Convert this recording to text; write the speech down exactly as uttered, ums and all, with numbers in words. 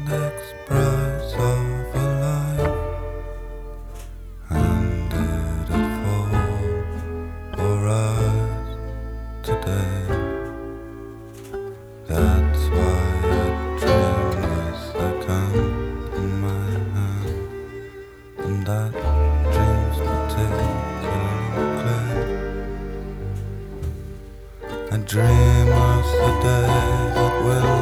express of a life, and did it fall or rise today? That's why I dream with the gun in my hand, and that dream's particularly clear. I dream of the day that will